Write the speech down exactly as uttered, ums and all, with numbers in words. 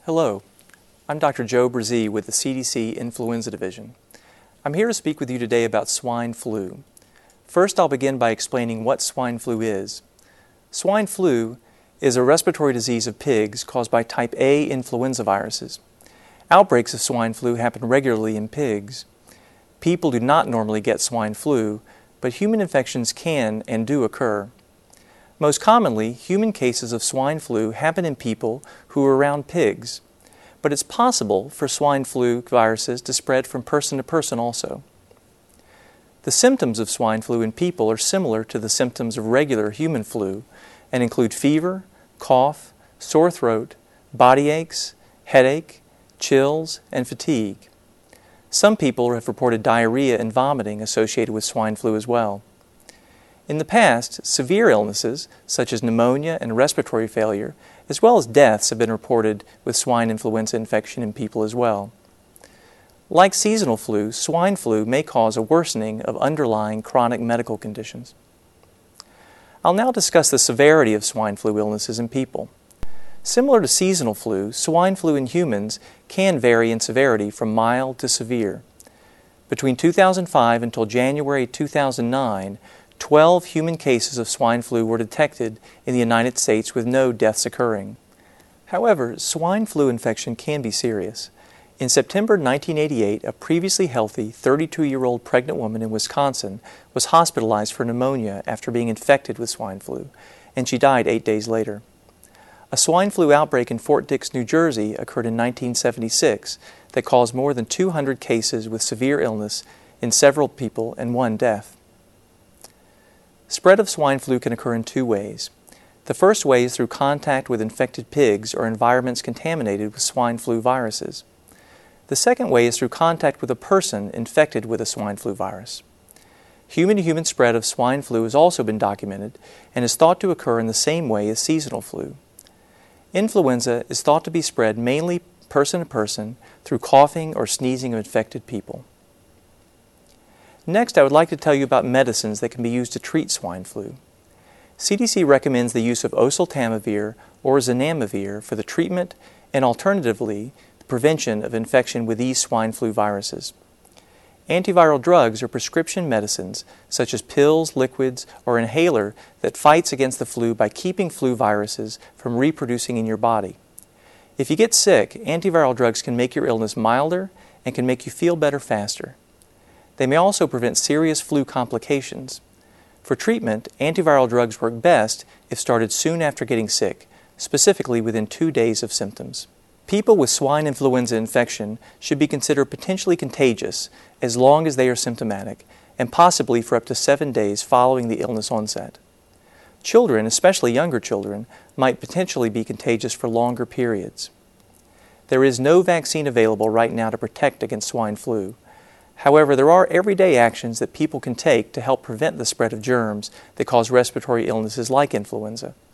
Hello, I'm Doctor Joe Brzee with the C D C Influenza Division. I'm here to speak with you today about swine flu. First, I'll begin by explaining what swine flu is. Swine flu is a respiratory disease of pigs caused by type A influenza viruses. Outbreaks of swine flu happen regularly in pigs. People do not normally get swine flu, but human infections can and do occur. Most commonly, human cases of swine flu happen in people who are around pigs, but it's possible for swine flu viruses to spread from person to person also. The symptoms of swine flu in people are similar to the symptoms of regular human flu and include fever, cough, sore throat, body aches, headache, chills, and fatigue. Some people have reported diarrhea and vomiting associated with swine flu as well. In the past, severe illnesses, such as pneumonia and respiratory failure, as well as deaths, have been reported with swine influenza infection in people as well. Like seasonal flu, swine flu may cause a worsening of underlying chronic medical conditions. I'll now discuss the severity of swine flu illnesses in people. Similar to seasonal flu, swine flu in humans can vary in severity from mild to severe. Between two thousand five until January two thousand nine, twelve human cases of swine flu were detected in the United States with no deaths occurring. However, swine flu infection can be serious. In September nineteen eighty-eight, a previously healthy thirty-two-year-old pregnant woman in Wisconsin was hospitalized for pneumonia after being infected with swine flu, and she died eight days later. A swine flu outbreak in Fort Dix, New Jersey occurred in nineteen seventy-six that caused more than two hundred cases with severe illness in several people and one death. Spread of swine flu can occur in two ways. The first way is through contact with infected pigs or environments contaminated with swine flu viruses. The second way is through contact with a person infected with a swine flu virus. Human-to-human spread of swine flu has also been documented and is thought to occur in the same way as seasonal flu. Influenza is thought to be spread mainly person to person through coughing or sneezing of infected people. Next, I would like to tell you about medicines that can be used to treat swine flu. C D C recommends the use of oseltamivir or zanamivir for the treatment and alternatively the prevention of infection with these swine flu viruses. Antiviral drugs are prescription medicines such as pills, liquids, or inhaler that fights against the flu by keeping flu viruses from reproducing in your body. If you get sick, antiviral drugs can make your illness milder and can make you feel better faster. They may also prevent serious flu complications. For treatment, antiviral drugs work best if started soon after getting sick, specifically within two days of symptoms. People with swine influenza infection should be considered potentially contagious as long as they are symptomatic, and possibly for up to seven days following the illness onset. Children, especially younger children, might potentially be contagious for longer periods. There is no vaccine available right now to protect against swine flu. However, there are everyday actions that people can take to help prevent the spread of germs that cause respiratory illnesses like influenza.